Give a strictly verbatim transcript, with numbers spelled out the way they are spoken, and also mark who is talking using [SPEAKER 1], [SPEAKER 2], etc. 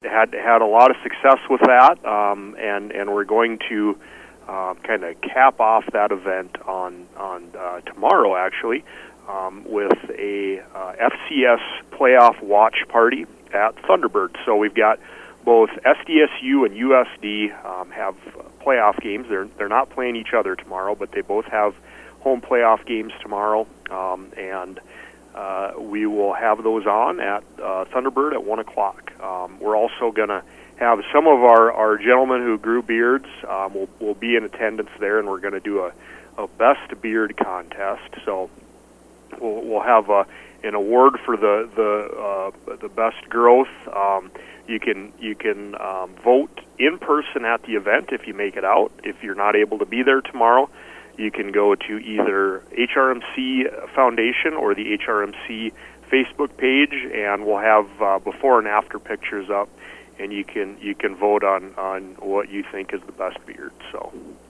[SPEAKER 1] had had a lot of success with that, um, and and we're going to uh, kind of cap off that event on on uh, tomorrow, actually, um, with a uh, F C S playoff watch party at Thunderbird. So we've got both S D S U and U S D um, have playoff games. They're they're not playing each other tomorrow, but they both have home playoff games tomorrow, um, and uh, we will have those on at uh, Thunderbird at one o'clock. Um, we're also going to have some of our, our gentlemen who grew beards um, will will be in attendance there, and we're going to do a, a best beard contest. So we'll we'll have a, an award for the the uh, the best growth. Um, You can you can um, vote in person at the event if you make it out. If you're not able to be there tomorrow, you can go to either H R M C Foundation or the H R M C Facebook page, and we'll have uh, before and after pictures up, and you can you can vote on, on what you think is the best beard. So.